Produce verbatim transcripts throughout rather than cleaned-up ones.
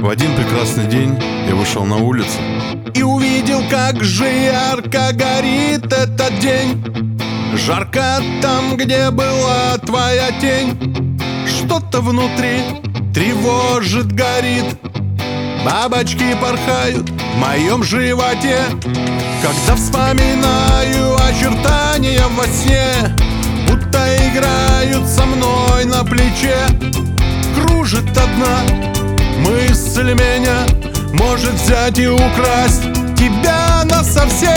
В один прекрасный день я вышел на улицу и увидел, как же ярко горит этот день. Жарко там, где была твоя тень. Что-то внутри тревожит, горит. Бабочки порхают в моем животе, когда вспоминаю очертания во сне, будто играют со мной на плече. Кружит одна мысль меня, может взять и украсть тебя насовсем.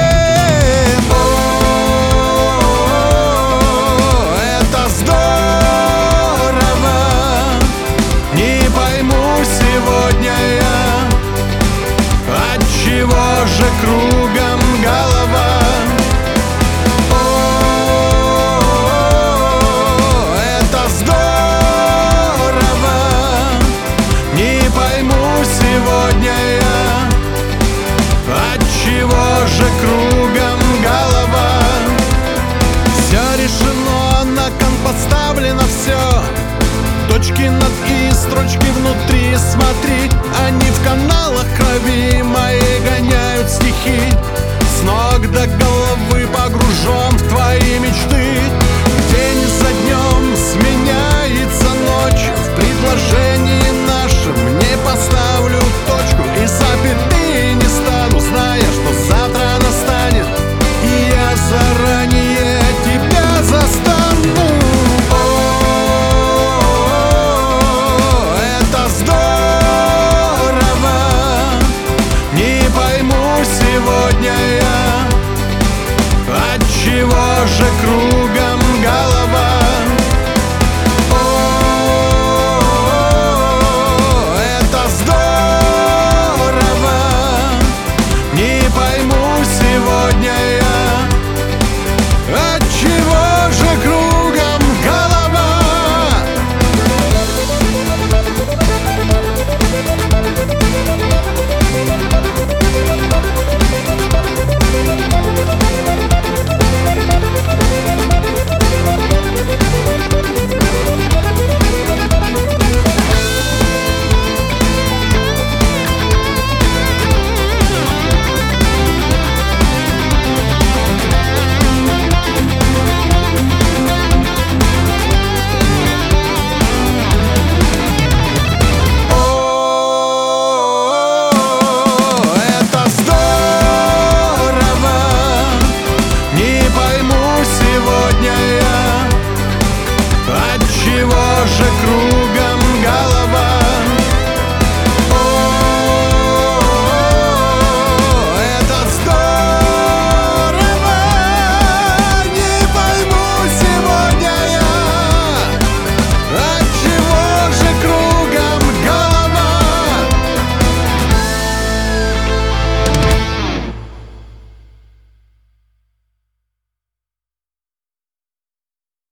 О, это здорово. Не пойму сегодня я, отчего же кругом голова. О, это здорово. Не пойму сегодня я, отчего же кругом голова. Все решено, на кон подставлено все. Точки над и, строчки внутри, смотри. Они в каналах крови моей гоняют стихи. С ног до головы погружен в твои мечты. День за днем сменяется ночь. В предложении нашем не поставлю точку и запятые не стану, зная, что завтра настанет, и я заранее тебя застану. О, это здорово. Не пойму сегодня я, отчего же кругом голова. О, это здорово. Не пойму сегодня я, отчего же кругом голова. Отчего же круг